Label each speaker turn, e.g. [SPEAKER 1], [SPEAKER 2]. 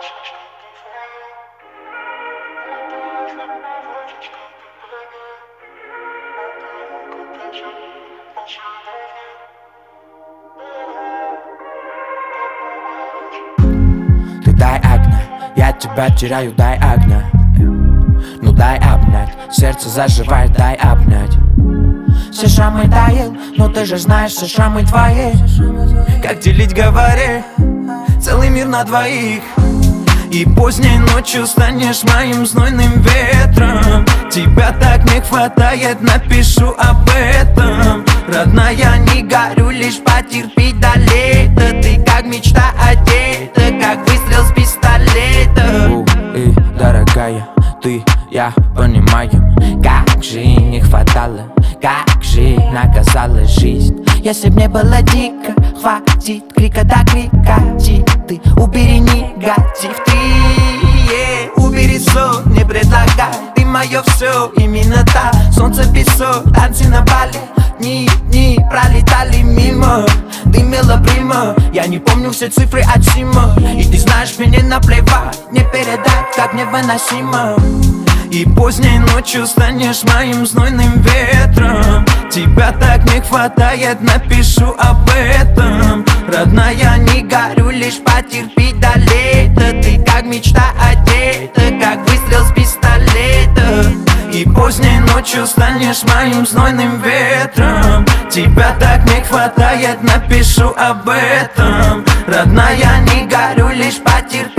[SPEAKER 1] Ты дай огня, я тебя теряю, дай огня. Ну дай обнять, сердце заживает, дай обнять. Все шрамы тают, но ты же знаешь, все шрамы твои. Как делить, говори, целый мир на двоих. И поздней ночью станешь моим знойным ветром. Тебя так не хватает, напишу об этом. Родная, не горю, лишь потерпи до лета. Ты как мечта одета, как выстрел с пистолета. И, дорогая, ты, я понимаем, как же не хватало, как же наказала жизнь. Если б не было дико, хватит крика до крика. Ты убери негатив, ты убери сон, не предлагай. Ты мое все, именно так. Солнце, песок, танцы на Бали. Дни пролетали мимо. Ты мило прима, я не помню все цифры от Сима. И ты знаешь, мне наплевать, не передать, как невыносимо. И поздней ночью станешь моим знойным ветром. Тебя так не хватает, напишу об этом. Родная, не горю, лишь потерпи до лета. Ты как мечта одета, как выстрел с пистолета. И поздней ночью станешь моим знойным ветром. Тебя так не хватает, напишу об этом. Родная, не горю, лишь потерпи